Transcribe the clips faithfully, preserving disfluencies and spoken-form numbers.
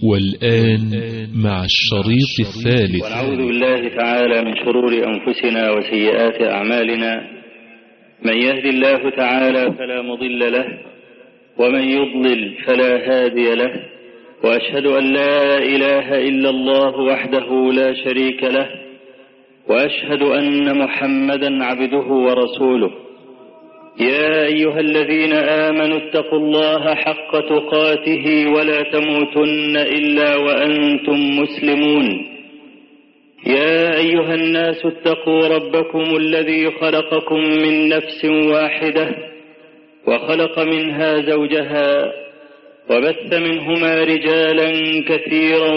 والآن مع الشريط الثالث. ونعوذ بالله تعالى من شرور أنفسنا وسيئات أعمالنا. من يهد الله تعالى فلا مضل له، ومن يضلل فلا هادي له. وأشهد أن لا إله إلا الله وحده لا شريك له، وأشهد أن محمدا عبده ورسوله. يا أيها الذين آمنوا اتقوا الله حق تقاته ولا تموتن إلا وأنتم مسلمون. يا أيها الناس اتقوا ربكم الذي خلقكم من نفس واحدة، وخلق منها زوجها، وبث منهما رجالا كثيرا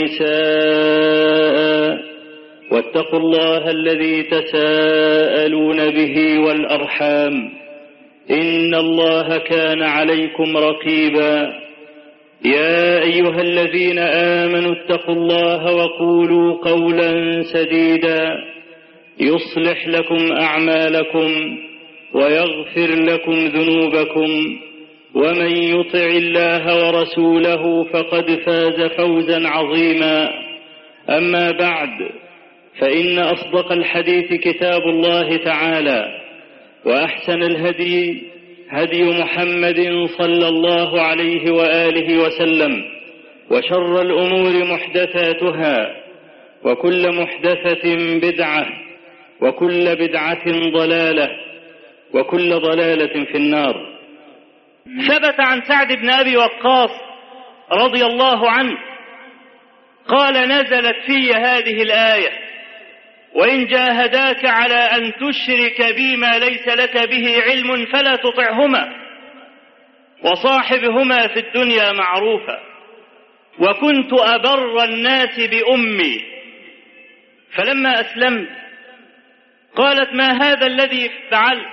ونساء. واتقوا الله الذي تساءلون به والأرحام، إن الله كان عليكم رقيبا. يا أيها الذين آمنوا اتقوا الله وقولوا قولا سديدا يصلح لكم أعمالكم ويغفر لكم ذنوبكم، ومن يطع الله ورسوله فقد فاز فوزا عظيما. أما بعد، فإن أصدق الحديث كتاب الله تعالى، وأحسن الهدي هدي محمد صلى الله عليه وآله وسلم، وشر الأمور محدثاتها، وكل محدثة بدعة، وكل بدعة ضلالة، وكل ضلالة في النار. ثبت عن سعد بن أبي وقاص رضي الله عنه قال: نزلت في هذه الآية: وإن جاهداك على أن تشرك بي ما ليس لك به علم فلا تطعهما، وصاحبهما في الدنيا معروفا. وكنت أبر الناس بأمي، فلما أسلمت قالت: ما هذا الذي فعلت؟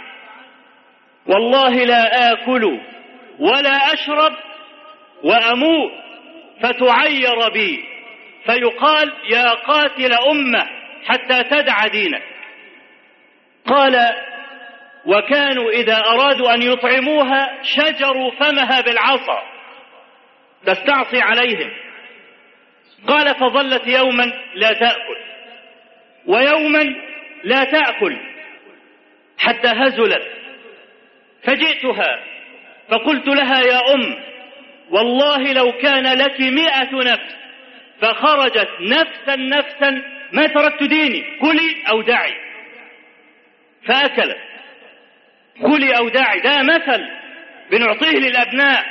والله لا آكل ولا أشرب وأموت فتعير بي، فيقال: يا قاتل أمه حتى تدع دينك. قال: وكانوا إذا أرادوا أن يطعموها شجروا فمها بالعصا تستعصي عليهم. قال: فظلت يوما لا تأكل ويوما لا تأكل حتى هزلت، فجئتها فقلت لها: يا أم، والله لو كان لك مئة نفس فخرجت نفسا نفسا ما تركت ديني، كلي أو دعي. فأكلت. كلي أو دعي، ده مثل بنعطيه للأبناء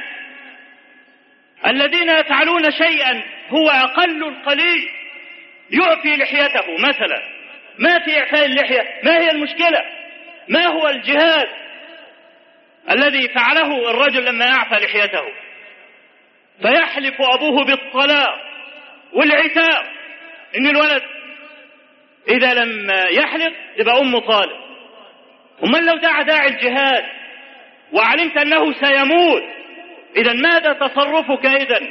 الذين يفعلون شيئا هو أقل القليل، يعفي لحيته مثلا. ما في إعفاء اللحية، ما هي المشكلة؟ ما هو الجهاد الذي فعله الرجل لما أعفى لحيته؟ فيحلف أبوه بالطلاق والعتاب إن الولد إذا لم يحلق يبقى أمه طالب. ومن لو دعا داعي الجهاد وعلمت أنه سيموت، إذا ماذا تصرفك؟ إذا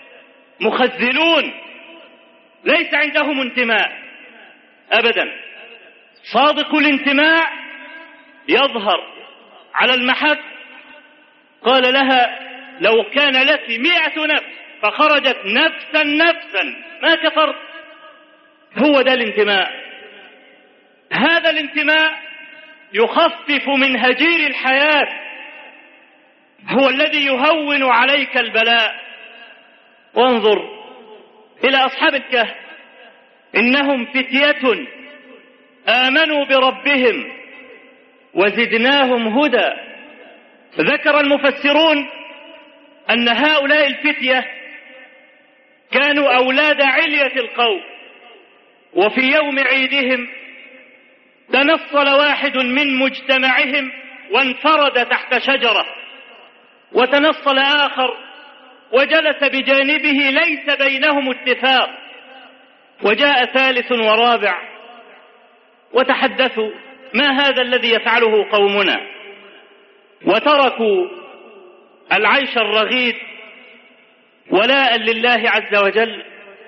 مخذلون ليس عندهم انتماء أبدا. صادق الانتماء يظهر على المحك. قال لها: لو كان لك مئة نفس فخرجت نفسا نفسا ما كفرت. هو ده الانتماء. هذا الانتماء يخفف من هجير الحياة، هو الذي يهون عليك البلاء. وانظر إلى أصحاب الكهف: إنهم فتية آمنوا بربهم وزدناهم هدى. ذكر المفسرون أن هؤلاء الفتية كانوا أولاد علية القوم، وفي يوم عيدهم تنصل واحد من مجتمعهم وانفرد تحت شجرة، وتنصل آخر وجلس بجانبه ليس بينهم اتفاق، وجاء ثالث ورابع وتحدثوا: ما هذا الذي يفعله قومنا؟ وتركوا العيش الرغيد ولاء لله عز وجل.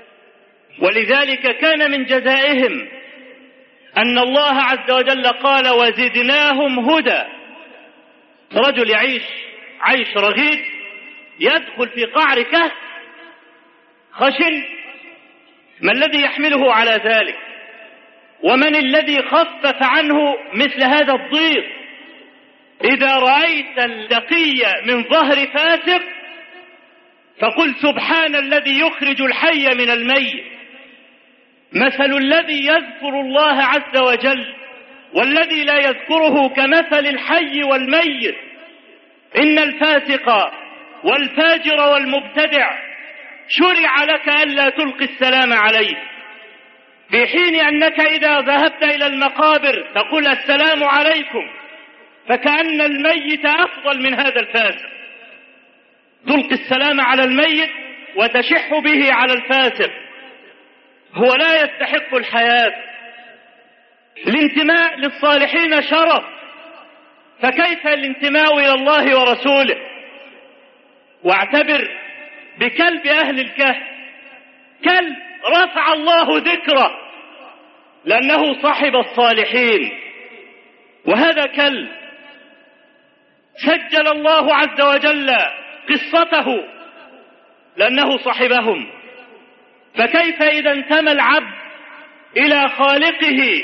ولذلك كان من جزائهم أن الله عز وجل قال: وزدناهم هدى. رجل يعيش عيش رغيد يدخل في قعر كهف خشن؟ ما الذي يحمله على ذلك؟ ومن الذي خفف عنه مثل هذا الضيق؟ إذا رأيت التقي من ظهر فاسق فقل سبحان الذي يخرج الحي من الميت. مثل الذي يذكر الله عز وجل والذي لا يذكره كمثل الحي والميت. إن الفاسق والفاجر والمبتدع شرع لك ألا تلقي السلام عليه، في حين أنك إذا ذهبت إلى المقابر تقول السلام عليكم، فكأن الميت أفضل من هذا الفاسق. تلقي السلام على الميت وتشح به على الفاسق، هو لا يستحق الحياة. الانتماء للصالحين شرف، فكيف الانتماء إلى الله ورسوله؟ واعتبر بكلب أهل الكهف، كلب رفع الله ذكره لأنه صاحب الصالحين، وهذا كلب سجل الله عز وجل قصته لأنه صاحبهم. فكيف إذا انتمى العبد إلى خالقه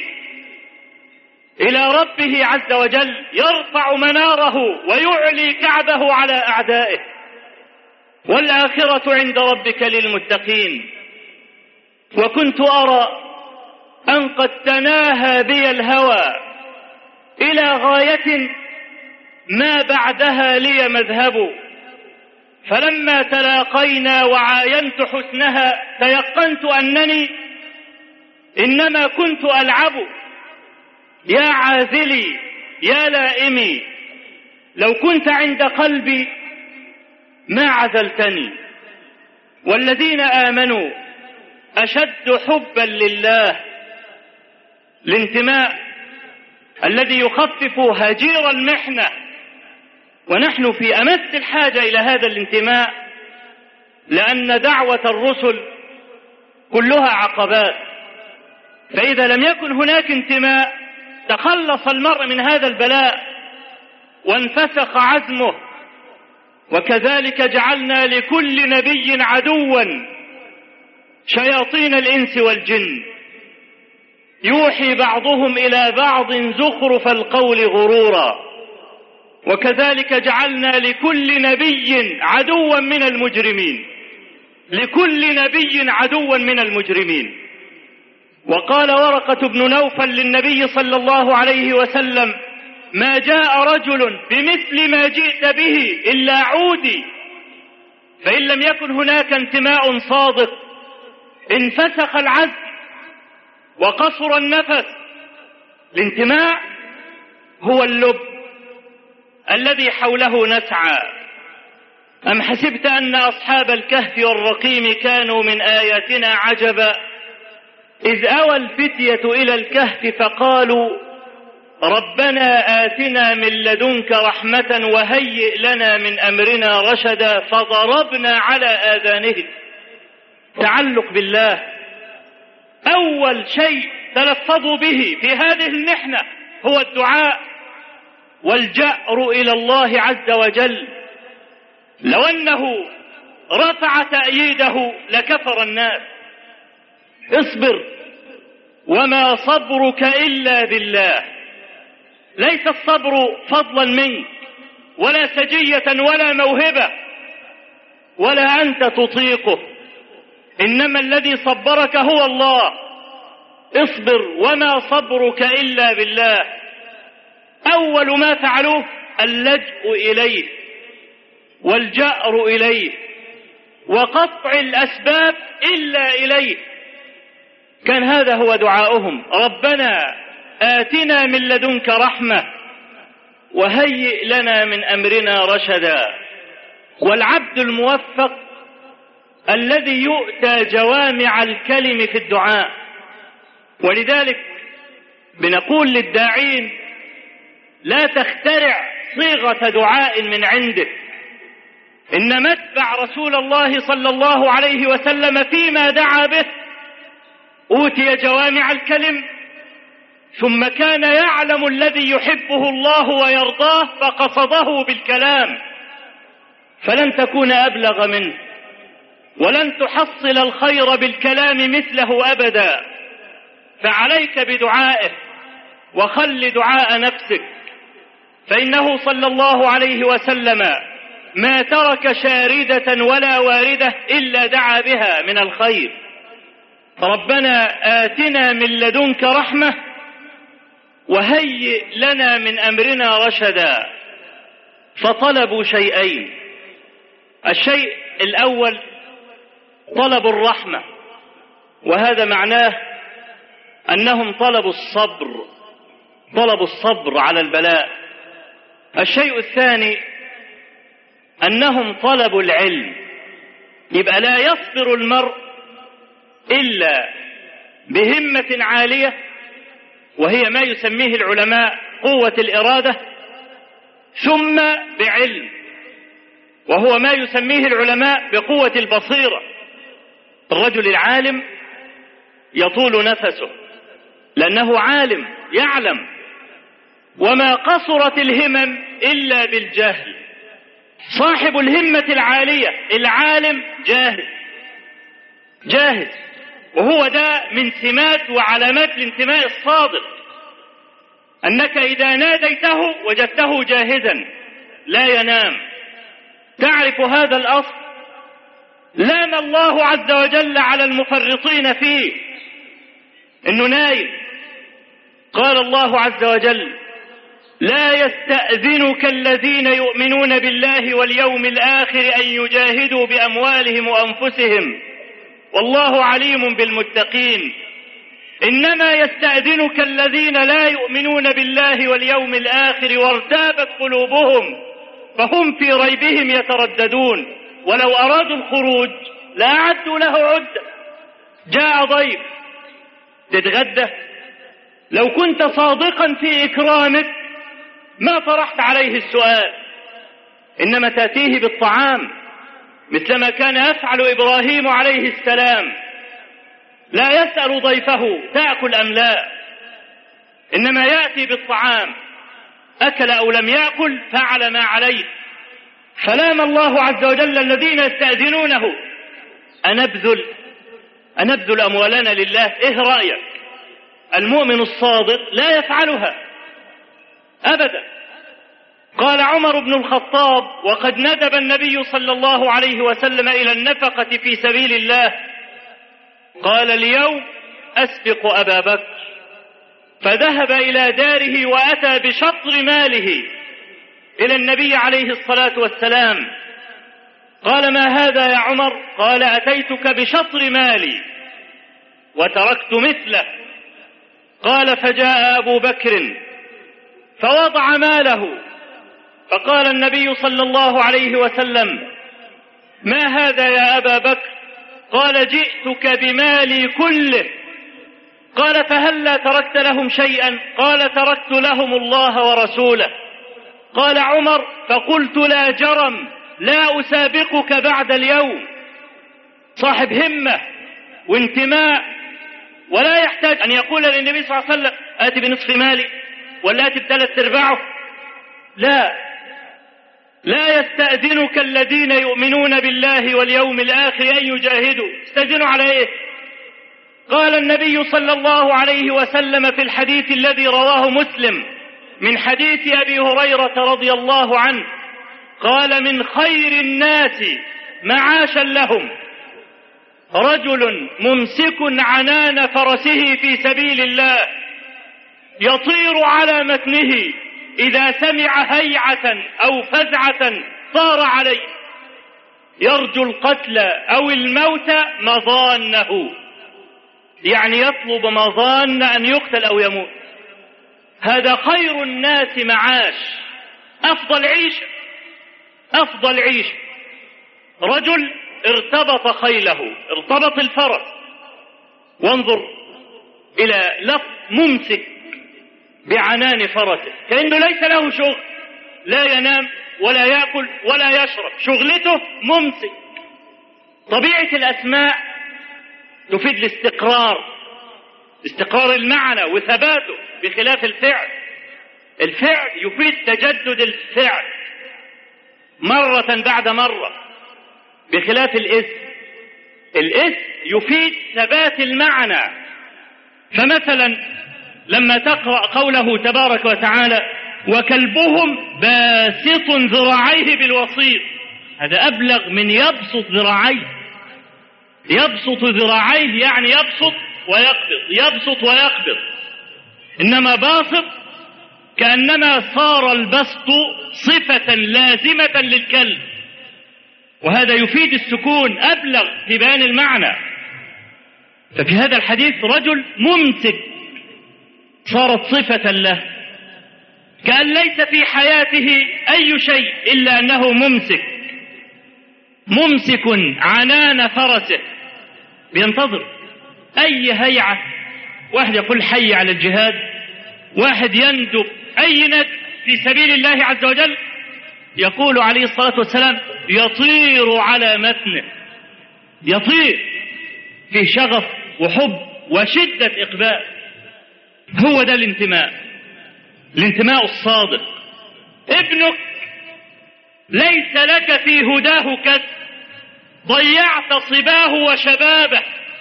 إلى ربه عز وجل يرفع مناره ويعلي كعبه على أعدائه. والآخرة عند ربك للمتقين. وكنت أرى أن قد تناهى بي الهوى إلى غاية ما بعدها لي مذهب، فلما تلاقينا وعاينت حسنها تيقنت أنني إنما كنت ألعب. يا عاذلي يا لائمي، لو كنت عند قلبي ما عزلتني. والذين آمنوا أشد حبا لله. الانتماء الذي يخفف هجير المحنة، ونحن في أمس الحاجة إلى هذا الانتماء، لأن دعوة الرسل كلها عقبات، فإذا لم يكن هناك انتماء تخلص المرء من هذا البلاء وانفسخ عزمه. وكذلك جعلنا لكل نبي عدوا شياطين الإنس والجن يوحي بعضهم إلى بعض زخرف القول غرورا. وكذلك جعلنا لكل نبي عدوا من المجرمين، لكل نبي عدوا من المجرمين. وقال ورقة بن نوفل للنبي صلى الله عليه وسلم: ما جاء رجل بمثل ما جئت به إلا عودي. فإن لم يكن هناك انتماء صادق انفسخ العزم وقصر النفس. الانتماء هو اللب الذي حوله نسعى. أم حسبت أن أصحاب الكهف والرقيم كانوا من آياتنا عجبا إذ أوى الفتية إلى الكهف فقالوا ربنا آتنا من لدنك رحمة وهيئ لنا من أمرنا رشدا فضربنا على آذانهم. تعلق بالله أول شيء تلفظوا به في هذه المحنة هو الدعاء والجأر إلى الله عز وجل. لو أنه رفع تأييده لكفر الناس. اصبر وما صبرك إلا بالله. ليس الصبر فضلا منك ولا سجية ولا موهبة ولا أنت تطيقه، إنما الذي صبرك هو الله. اصبر وما صبرك إلا بالله. أول ما فعلوه اللجأ إليه والجأر إليه وقطع الأسباب إلا إليه. كان هذا هو دعاؤهم: ربنا آتنا من لدنك رحمة وهيئ لنا من أمرنا رشدا. والعبد الموفق الذي يؤتى جوامع الكلم في الدعاء. ولذلك بنقول للداعين: لا تخترع صيغة دعاء من عندك، إنما اتبع رسول الله صلى الله عليه وسلم فيما دعا به. أوتي جوامع الكلم ثم كان يعلم الذي يحبه الله ويرضاه فقصده بالكلام، فلن تكون أبلغ منه. ولن تحصل الخير بالكلام مثله أبدا، فعليك بدعائه وخل دعاء نفسك، فإنه صلى الله عليه وسلم ما ترك شاردة ولا واردة إلا دعا بها من الخير. ربنا آتنا من لدنك رحمة وهيئ لنا من أمرنا رشدا. فطلبوا شيئين: الشيء الأول طلبوا الرحمة، وهذا معناه أنهم طلبوا الصبر، طلبوا الصبر على البلاء. الشيء الثاني أنهم طلبوا العلم. يبقى لا يصبر المرء إلا بهمة عالية، وهي ما يسميه العلماء قوة الإرادة، ثم بعلم، وهو ما يسميه العلماء بقوة البصيرة. الرجل العالم يطول نفسه لأنه عالم يعلم، وما قصرت الهمم إلا بالجهل. صاحب الهمة العالية العالم جاهز جاهز، وهو ده من سمات وعلامات الانتماء الصادق، أنك إذا ناديته وجدته جاهزا لا ينام. تعرف هذا الأصل؟ لام الله عز وجل على المفرطين فيه إنه نايم. قال الله عز وجل: لا يستأذنك الذين يؤمنون بالله واليوم الآخر أن يجاهدوا بأموالهم وأنفسهم والله عليم بالمتقين، إنما يستأذنك الذين لا يؤمنون بالله واليوم الآخر وارتابت قلوبهم فهم في ريبهم يترددون، ولو أرادوا الخروج لأعدوا له عدة. جاء ضيف تتغدى، لو كنت صادقا في إكرامك ما طرحت عليه السؤال، إنما تأتيه بالطعام مثلما كان يفعل إبراهيم عليه السلام، لا يسأل ضيفه تأكل أم لا، إنما يأتي بالطعام، أكل أو لم يأكل فعل ما عليه. فلام الله عز وجل الذين يستأذنونه: أنبذل أنبذل أموالنا لله؟ إيه رأيك؟ المؤمن الصادق لا يفعلها أبدا. قال عمر بن الخطاب وقد ندب النبي صلى الله عليه وسلم إلى النفقة في سبيل الله، قال: اليوم أسبق أبا بكر، فذهب إلى داره وأتى بشطر ماله إلى النبي عليه الصلاة والسلام. قال: ما هذا يا عمر؟ قال: أتيتك بشطر مالي وتركت مثله. قال: فجاء أبو بكر فوضع ماله، فقال النبي صلى الله عليه وسلم: ما هذا يا أبا بكر؟ قال: جئتك بمالي كله. قال: فهلا تركت لهم شيئا؟ قال: تركت لهم الله ورسوله. قال عمر: فقلت لا جرم، لا أسابقك بعد اليوم. صاحب همة وانتماء، ولا يحتاج أن يقول للنبي صلى الله عليه وسلم: آتي بنصف مالي ولا آتي بثلاث ارباعه. لا لا يستأذنك الذين يؤمنون بالله واليوم الآخر أن يجاهدوا. استأذنوا على إيه؟ قال النبي صلى الله عليه وسلم في الحديث الذي رواه مسلم من حديث أبي هريرة رضي الله عنه، قال: من خير الناس معاشا لهم رجل ممسك عنان فرسه في سبيل الله يطير على متنه، إذا سمع هيعة أو فزعة طار عليه، يرجو القتل أو الموت مظانه، يعني يطلب مظان أن يقتل أو يموت. هذا خير الناس معاش، أفضل عيش أفضل عيش. رجل ارتبط خيله، ارتبط الفرس، وانظر إلى لفظ ممسك بعنان فرسه، كأنه ليس له شغل، لا ينام ولا يأكل ولا يشرب، شغلته ممسك. طبيعة الأسماء تفيد الاستقرار، استقرار المعنى وثباته، بخلاف الفعل. الفعل يفيد تجدد الفعل مرة بعد مرة، بخلاف الاسم الاسم يفيد ثبات المعنى. فمثلا لما تقرأ قوله تبارك وتعالى وكلبهم باسط ذراعيه بالوصيد، هذا أبلغ من يبسط ذراعيه. يبسط ذراعيه يعني يبسط ويقبض، يبسط ويقبض، إنما باسط كأنما صار البسط صفة لازمة للكلب، وهذا يفيد السكون أبلغ في بيان المعنى. ففي هذا الحديث رجل ممسك صارت صفة له، كأن ليس في حياته أي شيء إلا أنه ممسك، ممسك عنان فرسه بينتظر أي هيعة. واحد يقول حي على الجهاد، واحد يندب أي ند في سبيل الله عز وجل، يقول عليه الصلاة والسلام يطير على متنه، يطير في شغف وحب وشدة إقبال. هو ده الانتماء، الانتماء الصادق. ابنك ليس لك في هداه كد، ضيعت صباه وشبابه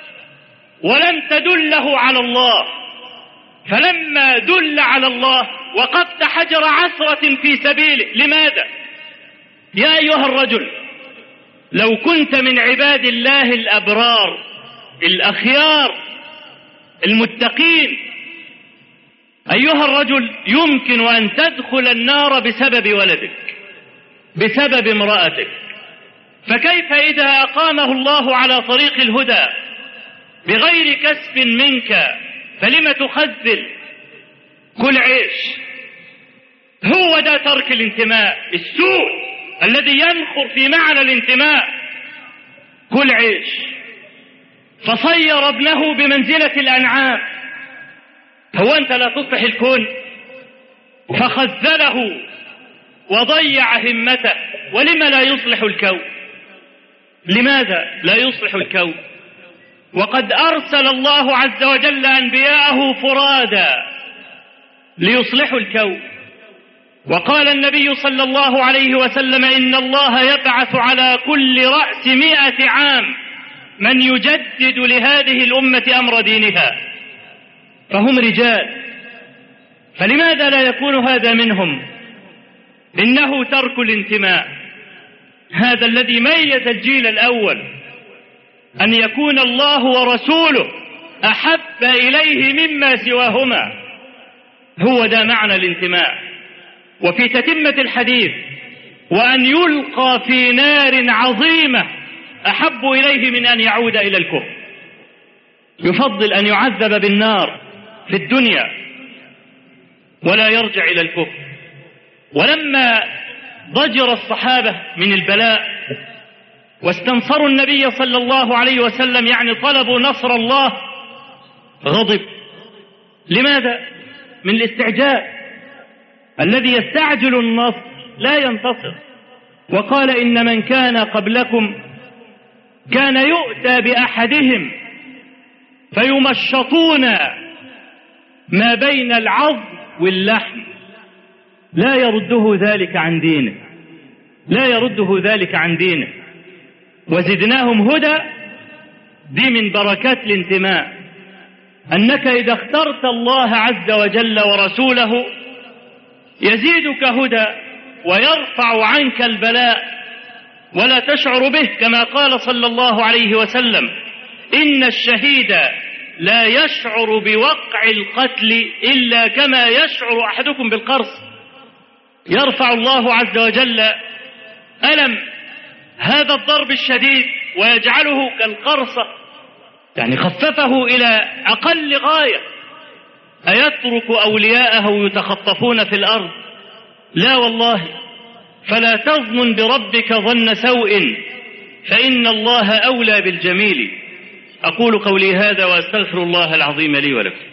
ولم تدله على الله، فلما دل على الله وقفت حجر عثرة في سبيله. لماذا؟ يا أيها الرجل لو كنت من عباد الله الأبرار الأخيار المتقين، أيها الرجل يمكن أن تدخل النار بسبب ولدك، بسبب امرأتك، فكيف إذا أقامه الله على طريق الهدى بغير كسب منك؟ فلم تخذل؟ كل عيش. هو ده ترك الانتماء، السوء الذي ينخر في معنى الانتماء. كل عيش. فصير ابنه بمنزلة الأنعام. هو أنت لا تصلح الكون؟ فخذله وضيع همته. ولما لا يصلح الكون؟ لماذا لا يصلح الكون وقد أرسل الله عز وجل أنبياءه فرادا ليصلحوا الكون؟ وقال النبي صلى الله عليه وسلم إن الله يبعث على كل رأس مئة عام من يجدد لهذه الأمة أمر دينها، فهم رجال. فلماذا لا يكون هذا منهم؟ إنه ترك الانتماء، هذا الذي ميز الجيل الأول، أن يكون الله ورسوله أحب إليه مما سواهما. هو ده معنى الانتماء. وفي تتمة الحديث وأن يلقى في نار عظيمة أحب إليه من أن يعود إلى الكفر. يفضل أن يعذب بالنار في الدنيا ولا يرجع إلى الكفر. ولما ضجر الصحابة من البلاء واستنصروا النبي صلى الله عليه وسلم، يعني طلبوا نصر الله، غضب. لماذا؟ من الاستعجال. الذي يستعجل النصر لا ينتصر. وقال إن من كان قبلكم كان يؤتى بأحدهم فيمشطون ما بين العظم واللحم، لا يرده ذلك عن دينه، لا يرده ذلك عن دينه. وزدناهم هدى، دي من بركات الانتماء، أنك إذا اخترت الله عز وجل ورسوله يزيدك هدى ويرفع عنك البلاء ولا تشعر به، كما قال صلى الله عليه وسلم إن الشهيد لا يشعر بوقع القتل إلا كما يشعر أحدكم بالقرص. يرفع الله عز وجل ألم هذا الضرب الشديد ويجعله كالقرصة، يعني خففه إلى أقل غاية. أيترك أولياءه يتخطفون في الأرض؟ لا والله. فلا تظن بربك ظن سوء فإن الله أولى بالجميل. أقول قولي هذا وأستغفر الله العظيم لي ولكم.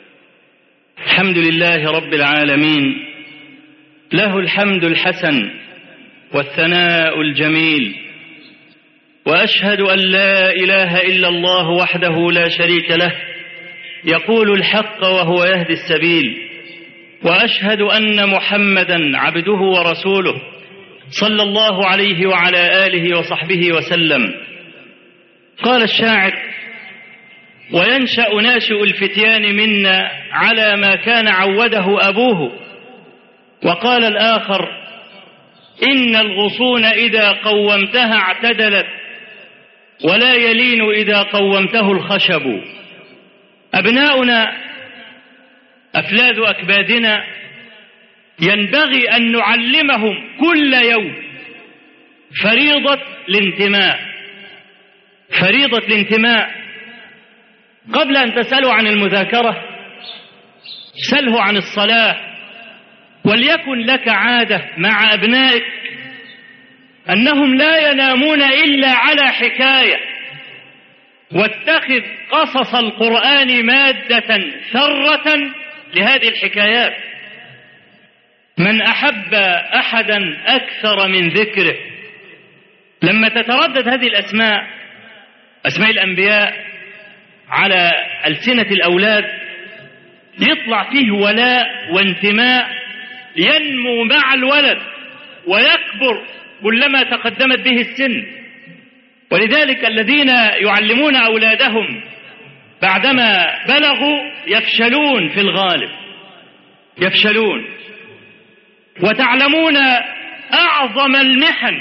الحمد لله رب العالمين، له الحمد الحسن والثناء الجميل، وأشهد أن لا إله إلا الله وحده لا شريك له يقول الحق وهو يهدي السبيل، وأشهد أن محمدا عبده ورسوله صلى الله عليه وعلى آله وصحبه وسلم. قال الشاعر: وينشأ ناشئ الفتيان منا على ما كان عوده أبوه. وقال الآخر: إن الغصون إذا قومتها اعتدلت ولا يلين إذا قومته الخشب. أبناؤنا أفلاذ أكبادنا ينبغي أن نعلمهم كل يوم فريضة الانتماء، فريضة الانتماء. قبل أن تسأله عن المذاكرة سله عن الصلاة، وليكن لك عادة مع أبنائك أنهم لا ينامون إلا على حكاية، واتخذ قصص القرآن مادة ثرة لهذه الحكايات. من أحب أحدا أكثر من ذكره، لما تتردد هذه الأسماء، أسماء الأنبياء، على ألسنة الأولاد يطلع فيه ولاء وانتماء ينمو مع الولد ويكبر كلما تقدمت به السن. ولذلك الذين يعلمون أولادهم بعدما بلغوا يفشلون في الغالب، يفشلون. وتعلمون أعظم المحن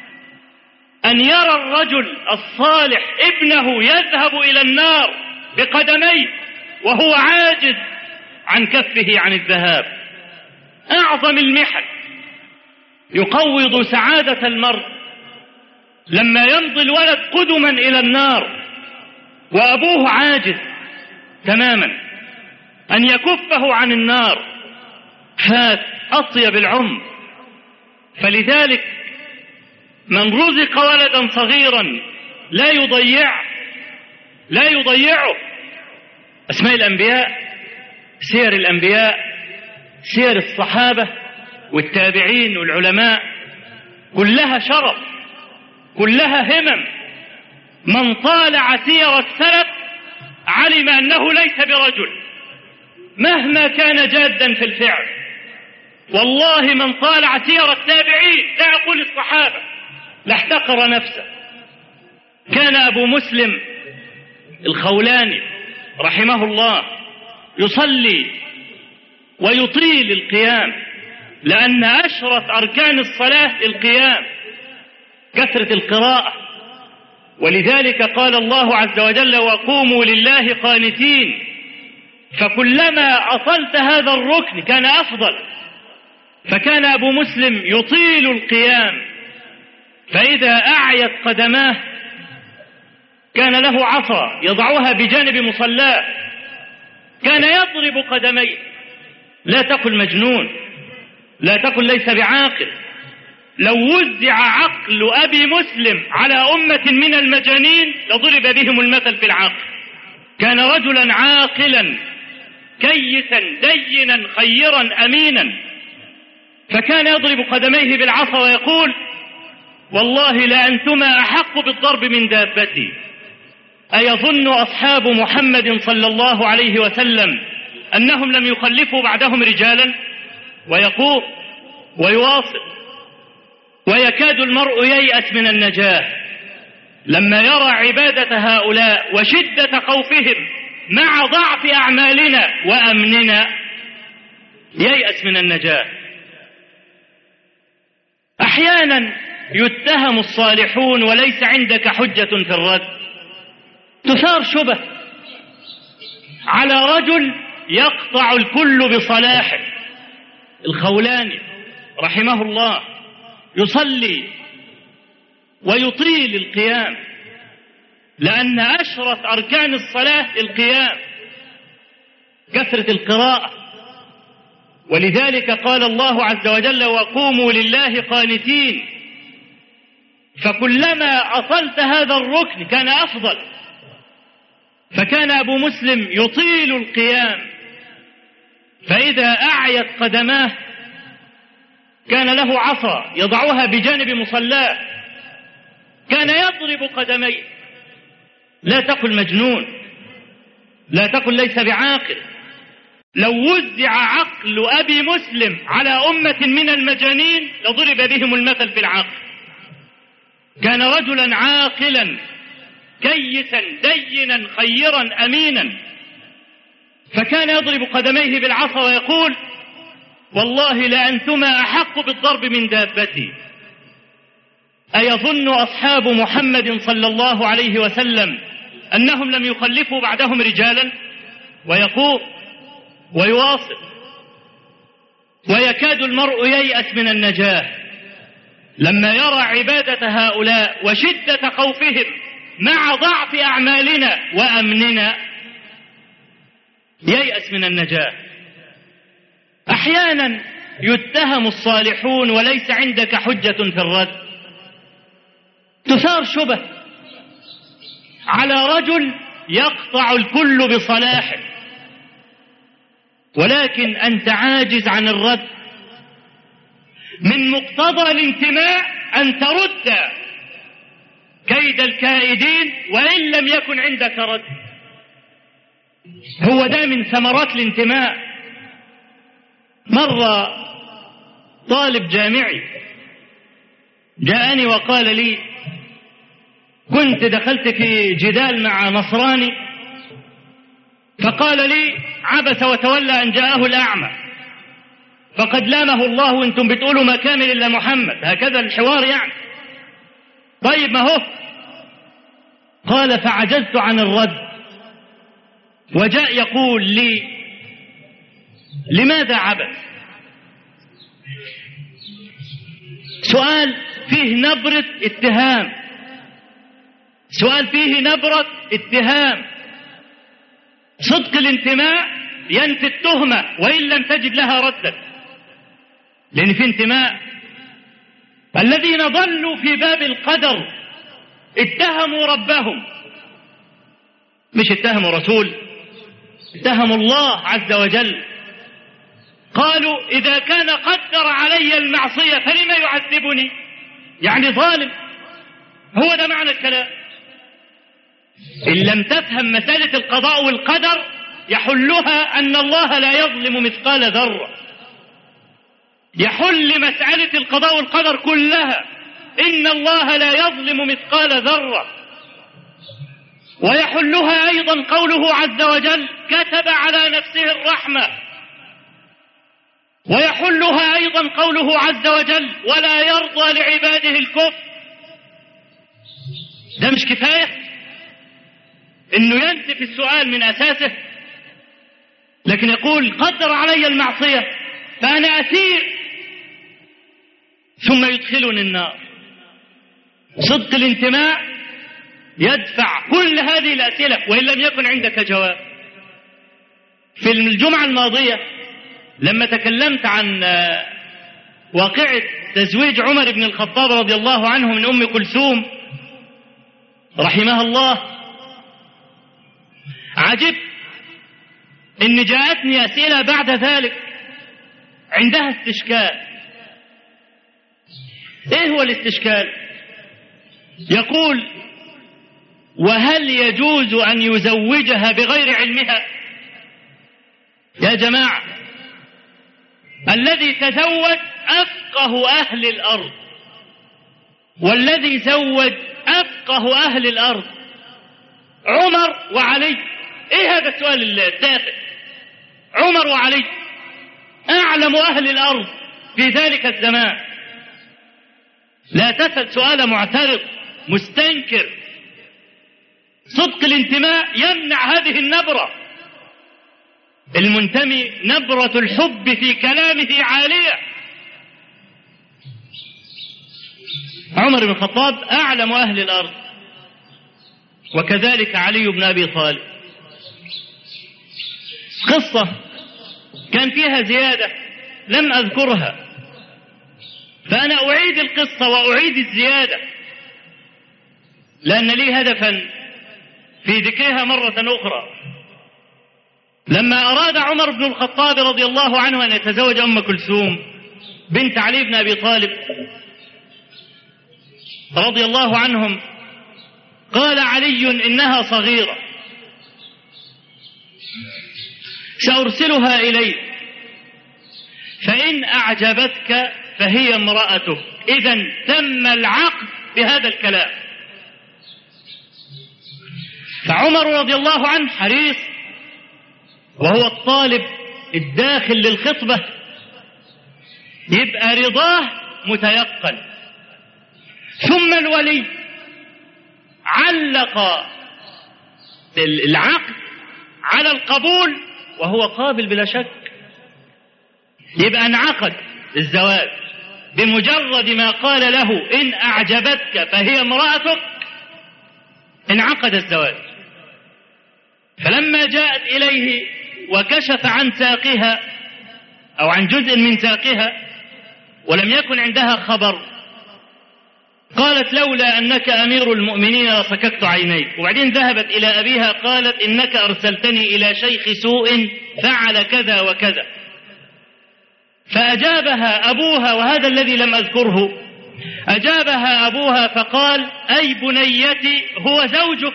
أن يرى الرجل الصالح ابنه يذهب إلى النار بقدميه وهو عاجز عن كفه عن الذهاب. أعظم المحن. يقوض سعادة المرء لما يمضي الولد قدما إلى النار وأبوه عاجز تماما أن يكفه عن النار، فات أطيب العمر. فلذلك من رزق ولدا صغيرا لا يضيعه، لا يضيعه. أسماء الأنبياء، سير الأنبياء، سير الصحابة والتابعين والعلماء كلها شرف، كلها همم. من طالع سير السلف علم أنه ليس برجل مهما كان جادا في الفعل. والله من طالع سير التابعين، لا أقول الصحابة، لاحتقر نفسه. كان أبو مسلم الخولاني رحمه الله يصلي ويطيل القيام، لأن أشرف أركان الصلاة القيام، كثرة القراءة. ولذلك قال الله عز وجل: وقوموا لله قانتين. فكلما أطلت هذا الركن كان أفضل. فكان أبو مسلم يطيل القيام، فإذا أعيت قدماه كان له عصا يضعها بجانب مصلاه، كان يضرب قدميه. لا تقل مجنون، لا تقل ليس بعاقل. لو وزع عقل أبي مسلم على أمة من المجانين لضرب بهم المثل في العقل. كان رجلا عاقلا كيسا دينا خيرا أمينا، فكان يضرب قدميه بالعصا ويقول: والله لأنتما أحق بالضرب من دابتي. أيظن أصحاب محمد صلى الله عليه وسلم أنهم لم يخلفوا بعدهم رجالا؟ ويقول ويواصل: ويكاد المرء ييأس من النجاة لما يرى عبادة هؤلاء وشدة خوفهم مع ضعف أعمالنا وأمننا، ييأس من النجاة. أحيانا يتهم الصالحون وليس عندك حجة في الرد. تثار شبه على رجل يقطع الكل بصلاحه. الخولاني رحمه الله يصلي ويطيل القيام، لأن أشرف أركان الصلاة القيام، كثرة القراءة. ولذلك قال الله عز وجل: وقوموا لله قانتين. فكلما أطلت هذا الركن كان أفضل. فكان أبو مسلم يطيل القيام، فإذا أعيت قدماه كان له عصا يضعها بجانب مصلاه، كان يضرب قدميه. لا تقل مجنون، لا تقل ليس بعاقل. لو وزع عقل أبي مسلم على أمة من المجانين لضرب بهم المثل في العقل. كان رجلا عاقلا كيسا دينا خيرا أمينا، فكان يضرب قدميه بالعصا ويقول: والله لأنتما أحق بالضرب من دابتي. أيظن أصحاب محمد صلى الله عليه وسلم أنهم لم يخلفوا بعدهم رجالا؟ ويقول ويواصل: ويكاد المرء ييأس من النجاة لما يرى عبادة هؤلاء وشدة خوفهم مع ضعف أعمالنا وأمننا، ييأس من النجاة. أحيانا يتهم الصالحون وليس عندك حجة في الرد، تثار شبه على رجل يقطع الكل بصلاحه، ولكن أنت عاجز عن الرد. من مقتضى الانتماء أن ترد كيد الكائدين وإن لم يكن عندك رد. هو ده من ثمرات الانتماء. مرة طالب جامعي جاءني وقال لي: كنت دخلت في جدال مع نصراني فقال لي: عبس وتولى أن جاءه الأعمى فقد لامه الله وانتم بتقولوا ما كامل إلا محمد. هكذا الحوار يعني. طيب ما هو. قال: فعجزت عن الرد، وجاء يقول لي: لماذا عبس؟ سؤال فيه نبرة اتهام، سؤال فيه نبرة اتهام. صدق الانتماء ينفي التهمة وإن لم تجد لها ردا، لأن في انتماء. الذين ضلوا في باب القدر اتهموا ربهم، مش اتهموا رسول، اتهموا الله عز وجل. قالوا: إذا كان قدر علي المعصية فلما يعذبني؟ يعني ظالم. هو ده معنى الكلام. إن لم تفهم مسألة القضاء والقدر يحلها أن الله لا يظلم مثقال ذرة. يحل مسألة القضاء والقدر كلها إن الله لا يظلم مثقال ذرة. ويحلها أيضا قوله عز وجل: كتب على نفسه الرحمة. ويحلها أيضا قوله عز وجل: ولا يرضى لعباده الكفر. ده مش كفاية إنه ينسف السؤال من أساسه، لكن يقول: قدر علي المعصية فأنا أسير ثم يدخلني النار. صدق الانتماء يدفع كل هذه الأسئلة وإن لم يكن عندك جواب. في الجمعة الماضية لما تكلمت عن واقعة تزويج عمر بن الخطاب رضي الله عنه من أم كلثوم رحمها الله، عجبت إن جاءتني أسئلة بعد ذلك عندها استشكال. إيه هو الاستشكال؟ يقول: وهل يجوز أن يزوجها بغير علمها؟ يا جماعة، الذي تزوج أفقه أهل الأرض، والذي زوج أفقه أهل الأرض عمر وعلي. إيه هذا السؤال التافه؟ عمر وعلي أعلم أهل الأرض في ذلك الزمان. لا تسأل سؤال معترض مستنكر. صدق الانتماء يمنع هذه النبرة. المنتمي نبرة الحب في كلامه عالية. عمر بن الخطاب أعلم أهل الأرض، وكذلك علي بن أبي طالب. قصة كان فيها زيادة لم أذكرها، فأنا أعيد القصة وأعيد الزيادة لأن لي هدفا في ذكرها مرة أخرى. لما أراد عمر بن الخطاب رضي الله عنه أن يتزوج أم كلثوم بنت علي بن أبي طالب رضي الله عنهم، قال علي: إنها صغيرة سأرسلها إليك، فإن أعجبتك فهي امرأتك. إذن تم العقد بهذا الكلام. فعمر رضي الله عنه حريص، وهو الطالب الداخل للخطبة، يبقى رضاه متيقن. ثم الولي علق العقد على القبول وهو قابل بلا شك، يبقى انعقد الزواج بمجرد ما قال له إن أعجبتك فهي امرأتك، انعقد الزواج. فلما جاءت إليه وكشف عن ساقها أو عن جزء من ساقها ولم يكن عندها خبر، قالت لولا أنك أمير المؤمنين لصككت عينيك. وبعدين ذهبت إلى أبيها قالت إنك أرسلتني إلى شيخ سوء فعل كذا وكذا. فأجابها أبوها، وهذا الذي لم أذكره، أجابها أبوها فقال أي بنيتي هو زوجك،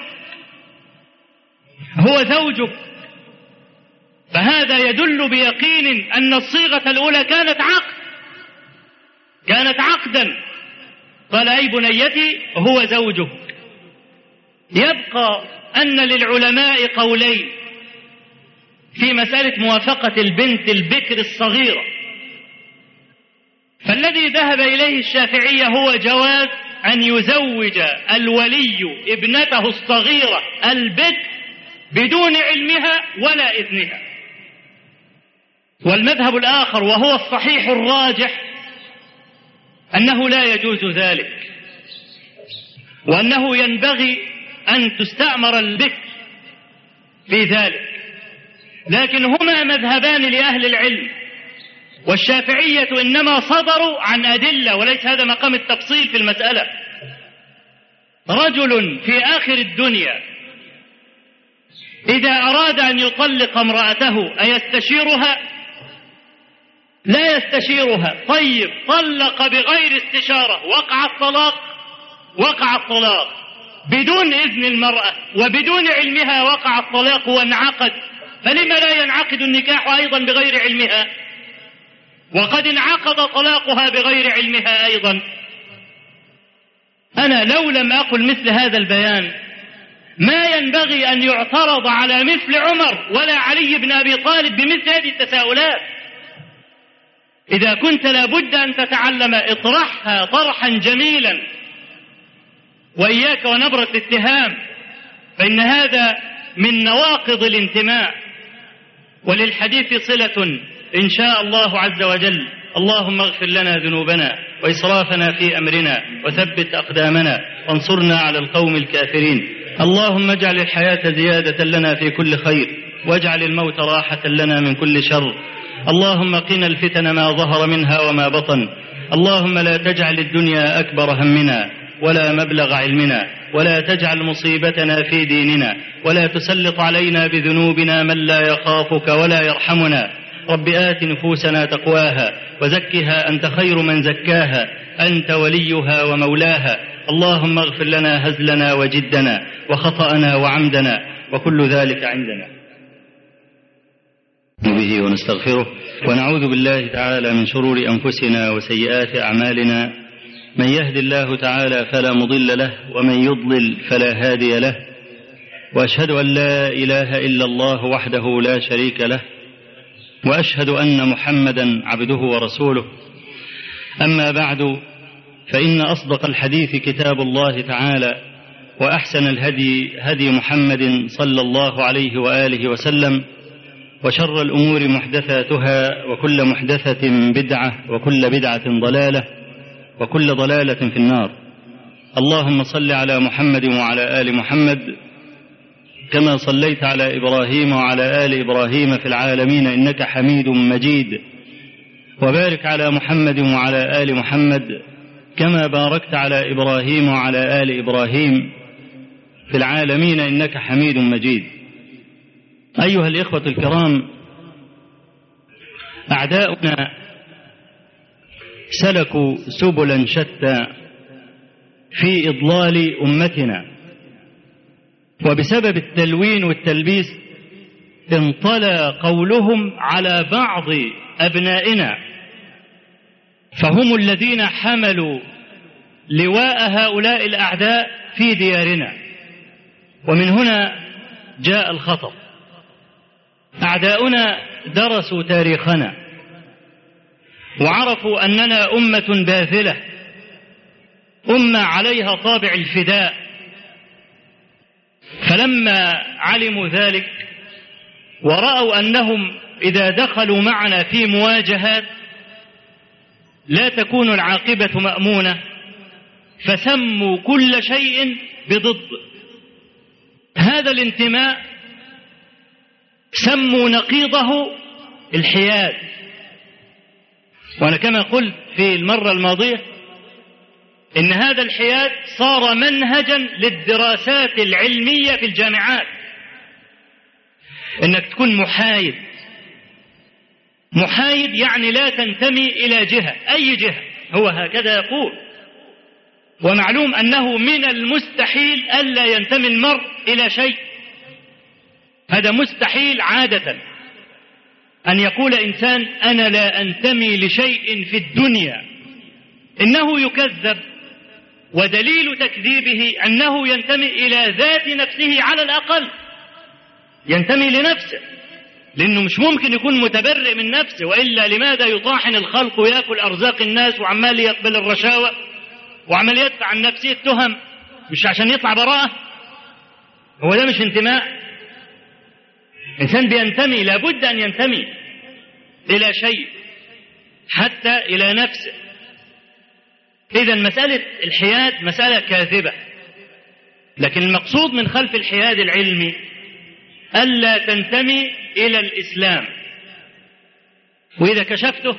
هو زوجك. فهذا يدل بيقين أن الصيغة الأولى كانت عقد، كانت عقدا. قال أي بنيتي هو زوجك. يبقى أن للعلماء قولين في مسألة موافقة البنت البكر الصغيرة. فالذي ذهب إليه الشافعية هو جواز أن يزوج الولي ابنته الصغيرة البكر بدون علمها ولا إذنها. والمذهب الآخر وهو الصحيح الراجح أنه لا يجوز ذلك، وأنه ينبغي أن تستأمر البكر في ذلك. لكن هما مذهبان لأهل العلم، والشافعية إنما صدروا عن أدلة، وليس هذا مقام التفصيل في المسألة. رجل في آخر الدنيا إذا أراد أن يطلق امرأته أيستشيرها؟ لا يستشيرها. طيب طلق بغير استشارة، وقع الطلاق، وقع الطلاق بدون إذن المرأة وبدون علمها، وقع الطلاق وانعقد. فلما لا ينعقد النكاح أيضا بغير علمها، وقد انعقد طلاقها بغير علمها أيضا؟ أنا لو لم أقل مثل هذا البيان ما ينبغي أن يعترض على مثل عمر ولا علي بن أبي طالب بمثل هذه التساؤلات. إذا كنت لابد أن تتعلم اطرحها طرحا جميلا، وإياك ونبرة الاتهام، فإن هذا من نواقض الانتماء. وللحديث صلة إن شاء الله عز وجل. اللهم اغفر لنا ذنوبنا وإسرافنا في أمرنا وثبت أقدامنا وانصرنا على القوم الكافرين. اللهم اجعل الحياة زيادة لنا في كل خير، واجعل الموت راحة لنا من كل شر. اللهم قنا الفتن ما ظهر منها وما بطن. اللهم لا تجعل الدنيا أكبر همنا ولا مبلغ علمنا، ولا تجعل مصيبتنا في ديننا، ولا تسلط علينا بذنوبنا من لا يخافك ولا يرحمنا. رب آت نفوسنا تقواها وزكها أنت خير من زكاها، أنت وليها ومولاها. اللهم اغفر لنا هزلنا وجدنا وخطأنا وعمدنا وكل ذلك عندنا. به ونستغفره ونعوذ بالله تعالى من شرور أنفسنا وسيئات أعمالنا. من يهد الله تعالى فلا مضل له، ومن يضلل فلا هادي له. وأشهد أن لا إله إلا الله وحده لا شريك له، وأشهد أن محمدا عبده ورسوله. أما بعد، فإن أصدق الحديث كتاب الله تعالى، وأحسن الهدي هدي محمد صلى الله عليه وآله وسلم، وشر الأمور محدثاتها، وكل محدثة بدعة، وكل بدعة ضلالة، وكل ضلالة في النار. اللهم صل على محمد وعلى آل محمد كما صليت على إبراهيم وعلى آل إبراهيم في العالمين إنك حميد مجيد، وبارك على محمد وعلى آل محمد كما باركت على إبراهيم وعلى آل إبراهيم في العالمين إنك حميد مجيد. أيها الإخوة الكرام، أعداؤنا سلكوا سبلا شتى في إضلال أمتنا، وبسبب التلوين والتلبيس انطلى قولهم على بعض أبنائنا، فهم الذين حملوا لواء هؤلاء الأعداء في ديارنا، ومن هنا جاء الخطر. أعداؤنا درسوا تاريخنا وعرفوا أننا أمة باذلة، أمة عليها طابع الفداء، فلما علموا ذلك ورأوا أنهم إذا دخلوا معنا في مواجهات لا تكون العاقبة مأمونة، فسموا كل شيء بضد هذا الانتماء، سموا نقيضه الحياد. وأنا كما قلت في المرة الماضية إن هذا الحياد صار منهجا للدراسات العلمية في الجامعات، إنك تكون محايد. محايد يعني لا تنتمي إلى جهة، أي جهة، هو هكذا يقول. ومعلوم أنه من المستحيل ألا ينتمي المرء إلى شيء، هذا مستحيل عادة أن يقول إنسان أنا لا أنتمي لشيء في الدنيا، إنه يكذب، ودليل تكذيبه أنه ينتمي إلى ذات نفسه، على الأقل ينتمي لنفسه، لأنه مش ممكن يكون متبرئ من نفسه، وإلا لماذا يطاحن الخلق ويأكل أرزاق الناس وعمال يقبل الرشاوى وعمال يدفع عن نفسه التهم؟ مش عشان يطلع براءة؟ هو ده مش انتماء؟ إنسان بينتمي لابد أن ينتمي إلى شيء، حتى إلى نفسه. إذن مسألة الحياد مسألة كاذبة، لكن المقصود من خلف الحياد العلمي ألا تنتمي إلى الإسلام. وإذا كشفته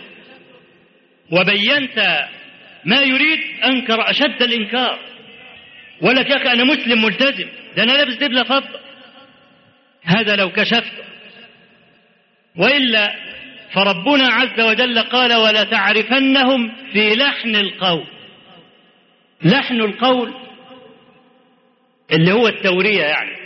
وبينت ما يريد أنكر أشد الإنكار، ولك يا أخي أنا مسلم ملتزم، ده أنا لابس دبلة فضة، هذا لو كشفته. وإلا فربنا عز وجل قال ولا تعرفنهم في لحن القول. لحن القول اللي هو التورية يعني.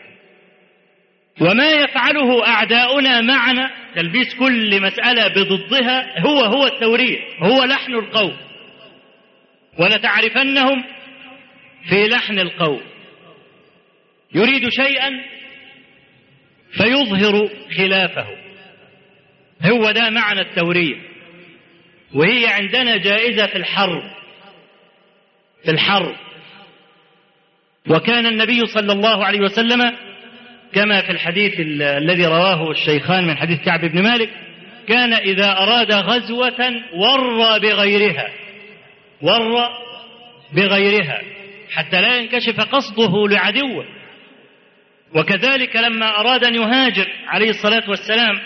وما يفعله أعداؤنا معنا تلبيس كل مسألة بضدها هو هو التورية، هو لحن القول. ولا تعرفنهم في لحن القول، يريد شيئا فيظهر خلافه، هو ده معنى التورية. وهي عندنا جائزة في الحرب، في الحرب. وكان النبي صلى الله عليه وسلم كما في الحديث الذي رواه الشيخان من حديث كعب بن مالك، كان إذا أراد غزوة ور بغيرها، ور بغيرها حتى لا ينكشف قصده لعدوه. وكذلك لما أراد أن يهاجر عليه الصلاة والسلام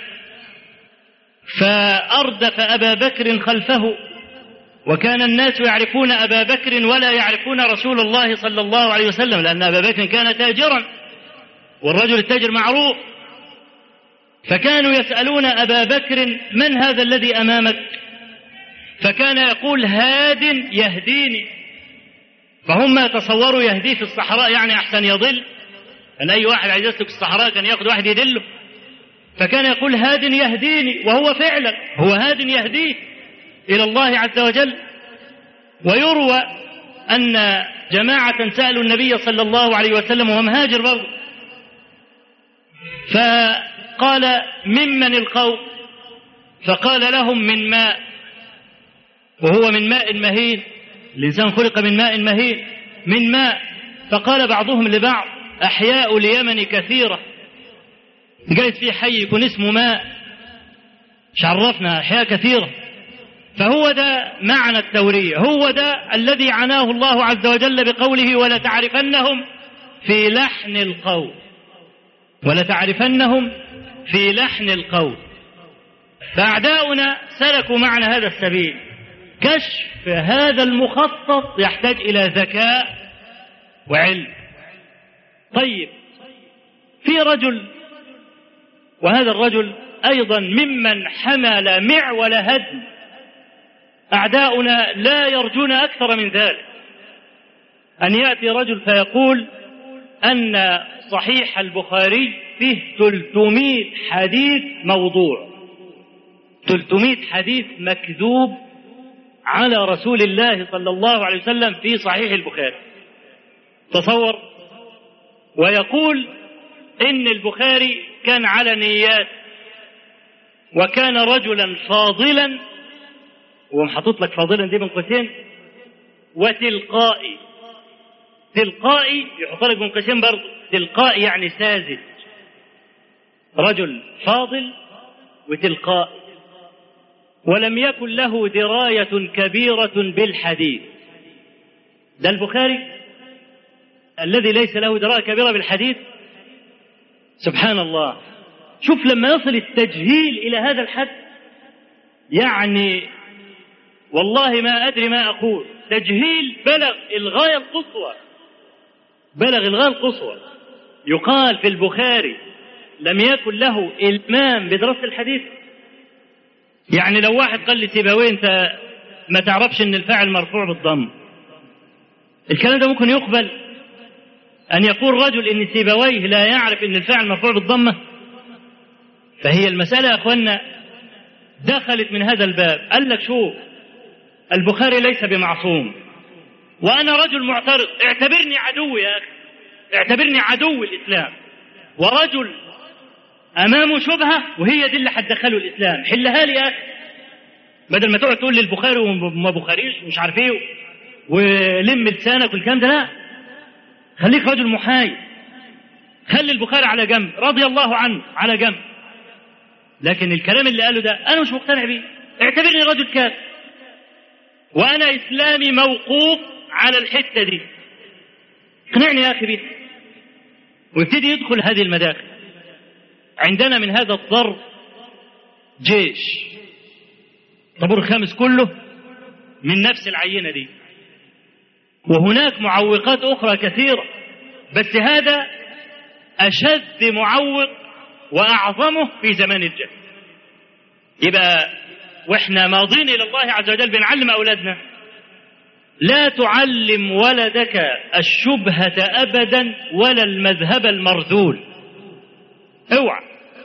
فأردف أبا بكر خلفه، وكان الناس يعرفون أبا بكر ولا يعرفون رسول الله صلى الله عليه وسلم، لأن أبا بكر كان تاجرا، والرجل التاجر معروف. فكانوا يسألون أبا بكر من هذا الذي أمامك؟ فكان يقول هاد يهديني. فهم تصوروا يهديه في الصحراء يعني أحسن يضل، أن أي واحد عايز يسلك الصحراء كان يأخذ واحد يدله. فكان يقول هاد يهديني، وهو فعلا هو هاد يهديه إلى الله عز وجل. ويروى أن جماعة سألوا النبي صلى الله عليه وسلم وهو مهاجر برضه، فقال ممن القوم؟ فقال لهم من ماء، وهو من ماء مهين، الإنسان خلق من ماء مهين، من ماء. فقال بعضهم لبعض أحياء اليمن كثيرة، جايز في حي يكون اسمه ماء، مش عرفنا أحياء كثيرة. فهو ده معنى التورية، هو ده الذي عناه الله عز وجل بقوله ولا تعرفنهم في لحن القول، ولا تعرفنهم في لحن القول. فأعداؤنا سلكوا معنا هذا السبيل. كشف هذا المخطط يحتاج إلى ذكاء وعلم. طيب، في رجل، وهذا الرجل أيضا ممن حمل معول هدم أعداؤنا لا يرجون أكثر من ذلك، أن يأتي رجل فيقول أن صحيح البخاري فيه ثلاثمائة حديث موضوع، ثلاثمائة حديث مكذوب على رسول الله صلى الله عليه وسلم في صحيح البخاري. تصور. ويقول إن البخاري كان على نيات وكان رجلا فاضلا، ومحطوط لك فاضلا دي من قوسين، وتلقائي. تلقائي يحط لك من قوسين برضه، تلقائي يعني ساذج، رجل فاضل وتلقائي. ولم يكن له دراية كبيرة بالحديث. ده البخاري الذي ليس له دراية كبيرة بالحديث. سبحان الله، شوف لما يصل التجهيل إلى هذا الحد، يعني والله ما أدري ما أقول، تجهيل بلغ الغاية القصوى، بلغ الغاية القصوى. يقال في البخاري لم يكن له إلمام بدراسة الحديث. يعني لو واحد قال لي سيبويه أنت ما تعرفش أن الفاعل مرفوع بالضم، الكلام ده ممكن يقبل؟ أن يقول رجل إن سيبويه لا يعرف أن الفاعل مرفوع بالضمة؟ فهي المسألة يا أخوانا دخلت من هذا الباب. قال لك شوف، البخاري ليس بمعصوم، وأنا رجل معترض، اعتبرني عدو يا أخي، اعتبرني عدو الإسلام، ورجل أمامه شبهة وهي دي اللي هتدخله الإسلام، حلها لي يا أخي، بدل ما تقعد تقول لي البخاري وما بخاريش ومش عارف ايه ولم لسانك والكلام ده. لا، خليك رجل محايد، خلي البخاري على جنب رضي الله عنه على جنب، لكن الكلام اللي قاله ده أنا مش مقتنع بيه، اعتبرني رجل كافر، وأنا إسلامي موقوف على الحتة دي، اقنعني يا أخي بيه. ويبتدي يدخل هذه المداخل. عندنا من هذا الضرب جيش، طابور الخامس كله من نفس العينة دي، وهناك معوقات أخرى كثيرة، بس هذا أشد معوق وأعظمه في زمان الجهل. يبقى وإحنا ماضين إلى الله عز وجل بنعلم أولادنا لا تعلم ولدك الشبهة أبدا ولا المذهب المرذول. اوعى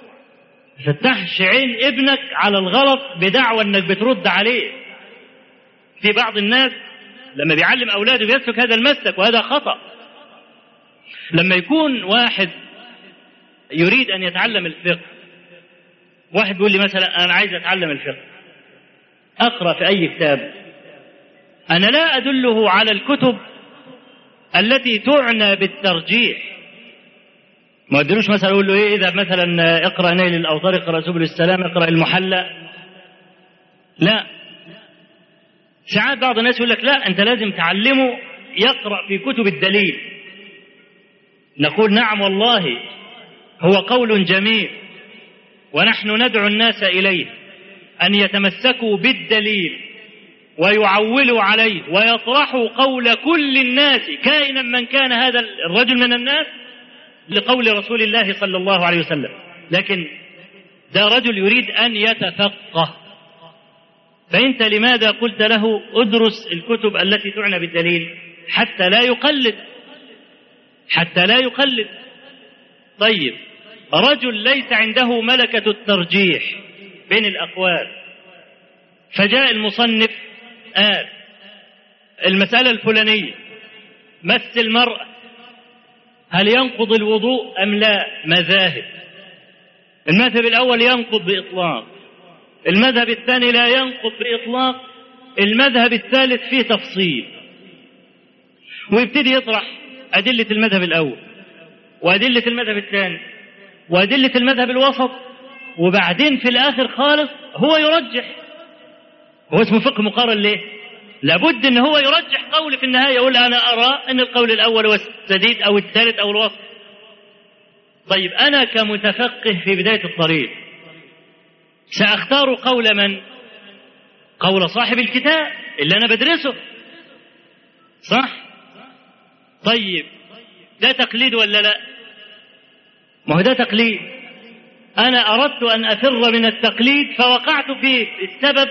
فتحش عين ابنك على الغلط بدعوى انك بترد عليه. في بعض الناس لما بيعلم أولاده بيسلك هذا المسلك، وهذا خطأ. لما يكون واحد يريد أن يتعلم الفقه، واحد بيقول لي مثلا أنا عايز أتعلم الفقه، أقرأ في أي كتاب؟ أنا لا أدله على الكتب التي تعنى بالترجيح. ما أدلوش مثلا أقول له إيه، إذا مثلا اقرأ نيل الأوطار، اقرأ سبل السلام، اقرأ المحلى. لا، ساعات بعض الناس يقول لك لا، أنت لازم تعلمه يقرأ في كتب الدليل. نقول نعم والله هو قول جميل، ونحن ندعو الناس إليه أن يتمسكوا بالدليل ويعولوا عليه ويطرحوا قول كل الناس كائنا من كان هذا الرجل من الناس لقول رسول الله صلى الله عليه وسلم. لكن ده رجل يريد أن يتفقه، فأنت لماذا قلت له ادرس الكتب التي تعنى بالدليل؟ حتى لا يقلد، حتى لا يقلد. طيب رجل ليس عنده ملكة الترجيح بين الأقوال، فجاء المصنف قال المسألة الفلانية مس المرأة هل ينقض الوضوء أم لا؟ مذاهب. المذهب الأول ينقض بإطلاق، المذهب الثاني لا ينقض بإطلاق، المذهب الثالث فيه تفصيل. ويبتدي يطرح أدلة المذهب الأول وأدلة المذهب الثاني وأدلة المذهب الوسط، وبعدين في الآخر خالص هو يرجح. هو اسمه فقه مقارن ليه؟ لابد ان هو يرجح قول في النهاية، يقول انا ارى ان القول الاول هو السديد او الثالث او الوسط. طيب انا كمتفقه في بداية الطريق ساختار قول من؟ قول صاحب الكتاب اللي انا بدرسه، صح؟ طيب ده تقليد ولا لا؟ ما هو ده تقليد. انا اردت ان افر من التقليد فوقعت فيه. السبب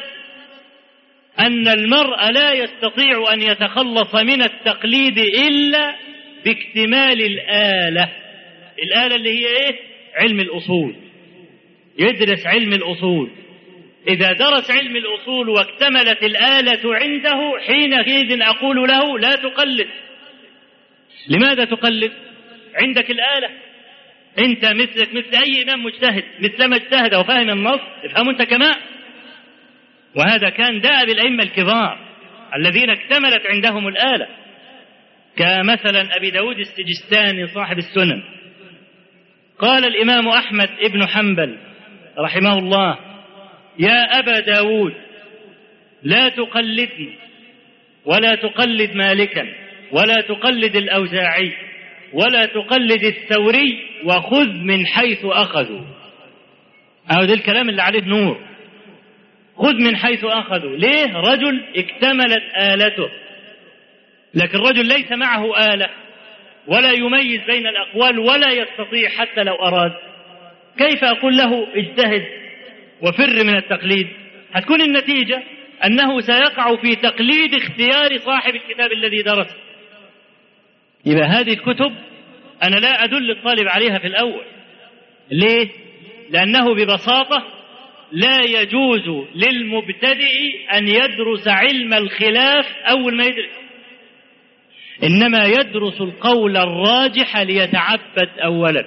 أن المرء لا يستطيع أن يتخلص من التقليد إلا باكتمال الآلة. الآلة اللي هي إيه؟ علم الأصول. يدرس علم الأصول. إذا درس علم الأصول واكتملت الآلة عنده، حينئذ أقول له لا تقلد. لماذا تقلد؟ عندك الآلة، أنت مثلك مثل أي إمام مجتهد، مثلما اجتهد وفهم النص افهموا أنت كمان. وهذا كان داء بالأئمة الكبار الذين اكتملت عندهم الآلة، كمثلا أبي داود السجستاني صاحب السنن. قال الإمام أحمد ابن حنبل رحمه الله: يا أبا داود لا تقلدني ولا تقلد مالكا ولا تقلد الأوزاعي ولا تقلد الثوري وخذ من حيث أخذوا. أو ده الكلام اللي عليه نور، خذ من حيث أخذوا. ليه؟ رجل اكتملت آلته، لكن الرجل ليس معه آلة ولا يميز بين الأقوال ولا يستطيع حتى لو أراد، كيف أقول له اجتهد وفر من التقليد؟ هتكون النتيجة أنه سيقع في تقليد اختيار صاحب الكتاب الذي درسه. يبقى هذه الكتب أنا لا أدل الطالب عليها في الأول. ليه؟ لأنه ببساطة لا يجوز للمبتدئ أن يدرس علم الخلاف أول ما يدرس، إنما يدرس القول الراجح ليتعبد أولا،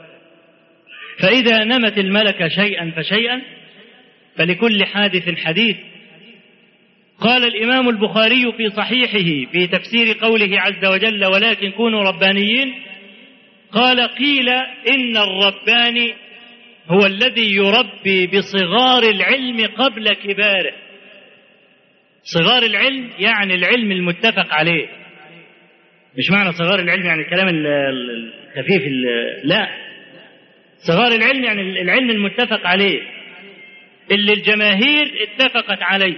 فإذا نمت الملكة شيئا فشيئا فلكل حادث حديث. قال الإمام البخاري في صحيحه في تفسير قوله عز وجل: ولكن كونوا ربانيين، قال: قيل إن الرباني هو الذي يربي بصغار العلم قبل كباره. صغار العلم يعني العلم المتفق عليه، مش معنى صغار العلم يعني الكلام الخفيف، لا، صغار العلم يعني العلم المتفق عليه اللي الجماهير اتفقت عليه.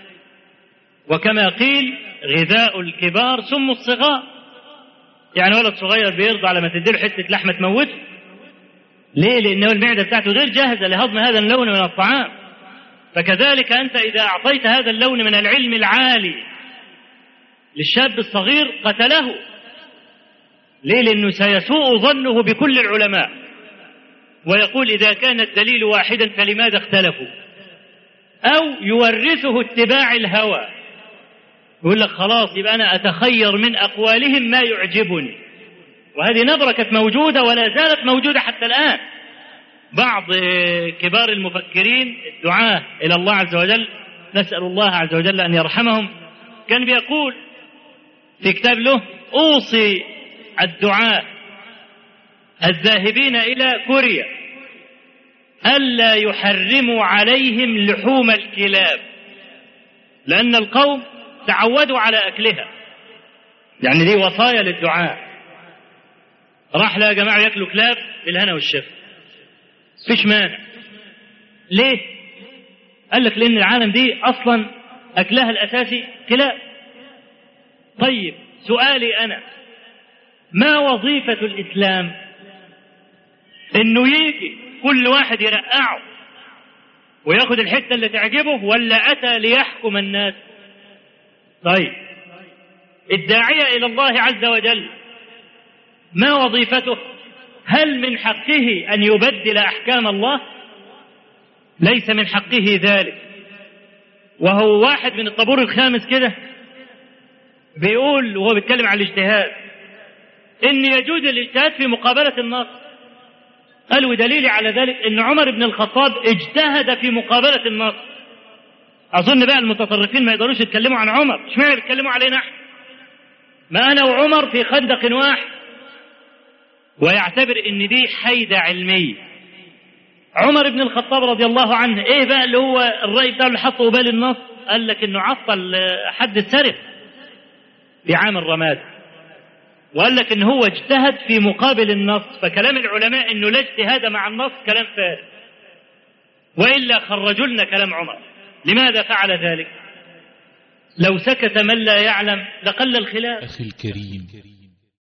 وكما قيل: غذاء الكبار سم الصغار، يعني ولد صغير بيرضى على ما تديله حتة لحمة تموته. ليه؟ لأنه المعدة بتاعته غير جاهزة لهضم هذا اللون من الطعام. فكذلك أنت إذا أعطيت هذا اللون من العلم العالي للشاب الصغير قتله. ليه؟ لأنه سيسوء ظنه بكل العلماء ويقول: إذا كان الدليل واحدا فلماذا اختلفوا؟ أو يورثه اتباع الهوى، يقول لك خلاص يبقى أنا أتخير من أقوالهم ما يعجبني. وهذه نظرة كانت موجودة ولا زالت موجودة حتى الآن. بعض كبار المفكرين الدعاة إلى الله عز وجل، نسأل الله عز وجل أن يرحمهم، كان بيقول في كتاب له: أوصي الدعاة الذاهبين إلى كوريا ألا يحرموا عليهم لحوم الكلاب، لأن القوم تعودوا على أكلها. يعني دي وصايا للدعاء. راح لا يا جماعة يأكلوا كلاب بالهنا والشفا، فيش مانع. ليه؟ قال لك لأن العالم دي أصلا أكلها الأساسي كلاب. طيب سؤالي أنا: ما وظيفة الإسلام؟ إنه يجي كل واحد يرقعه ويأخذ الحتة اللي تعجبه، ولا أتى ليحكم الناس؟ طيب الداعية إلى الله عز وجل ما وظيفته؟ هل من حقه أن يبدل أحكام الله؟ ليس من حقه ذلك. وهو واحد من الطابور الخامس كده بيقول وهو بيتكلم عن الاجتهاد إن يجوز الاجتهاد في مقابلة النص. قال: ودليلي على ذلك إن عمر بن الخطاب اجتهد في مقابلة النص. أظن بقى المتطرفين ما يقدروش يتكلموا عن عمر، مش معنى بيتكلموا علينا احنا؟ ما أنا وعمر في خندق واحد، ويعتبر إن دي حيدة علمية. عمر بن الخطاب رضي الله عنه إيه بقى اللي هو الرأي بتاعه اللي حطه قبال النص؟ قال لك إنه عطل حد السرقة في عام الرماد، وقال لك إن هو اجتهد في مقابل النص. فكلام العلماء إنه لا اجتهاد مع النص كلام فارغ، وإلا خرجوا لنا كلام عمر. لماذا فعل ذلك؟ لو سكت من لا يعلم لقل الخلاف. أخي الكريم،